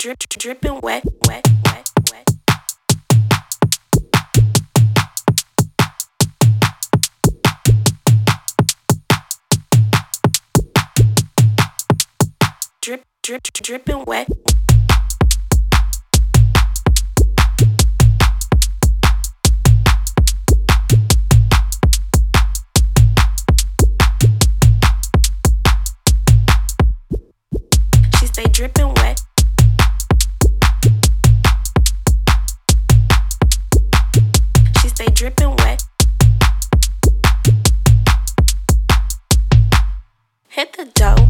dripping wet, wet, wet, wet. Dripping wet. She stay dripping wet. She stay dripping wet. Hit the dough.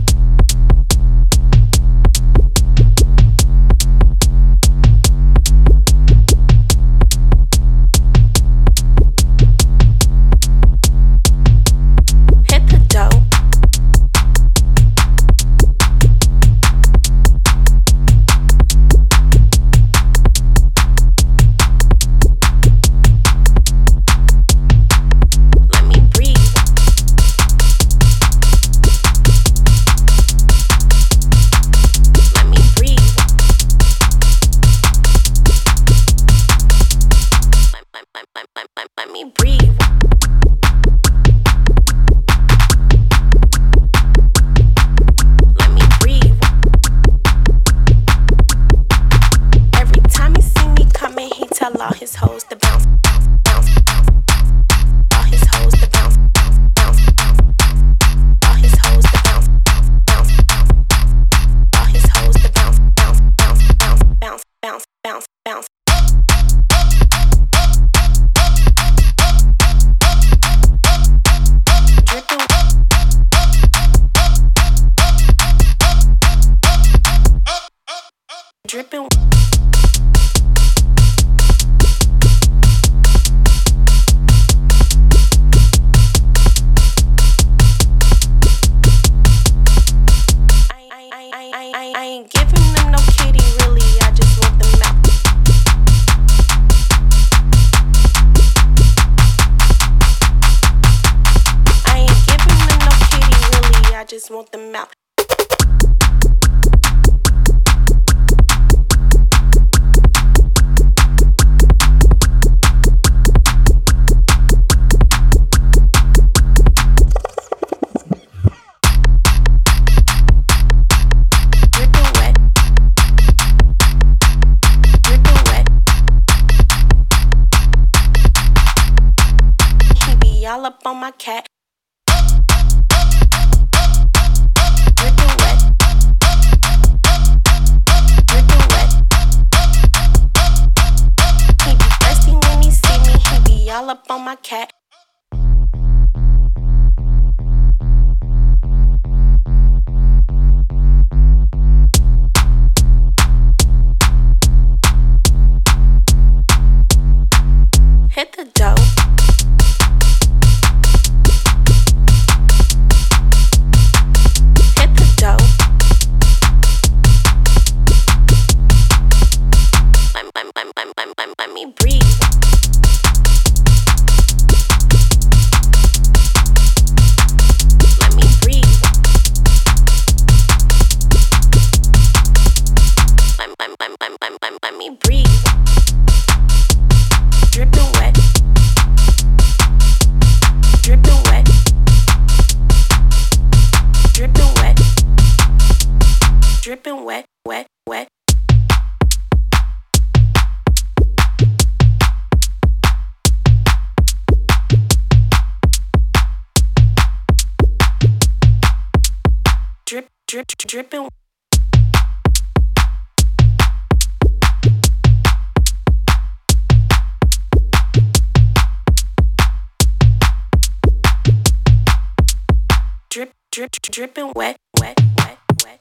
Let me breathe. Let me breathe. Every time he see me coming, he tell all his hoes to bounce, bounce, bounce, bounce. All his hoes to bounce, bounce, bounce, bounce. All his hoes to bounce, bounce, bounce, bounce. All his hoes to bounce, bounce, bounce, bounce, bounce, bounce, bounce, bounce. Dripping. I ain't giving them no kitty, really. I just want them out. I ain't giving them no kitty, really. I just want them out. All up on my cat. Dripping wet. Dripping wet. He be thirsty when he see me. He be all up on my cat. Hit the dough. Let me breathe. Let me breathe. Let me breathe. Dripping wet. Dripping wet. Dripping wet. Dripping wet, wet, wet. Dripping. Dripping wet, wet, wet, wet.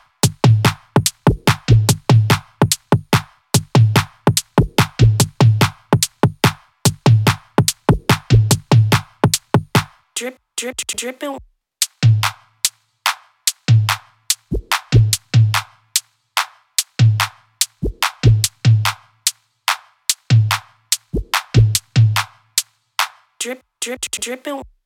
Dripping. Dripping.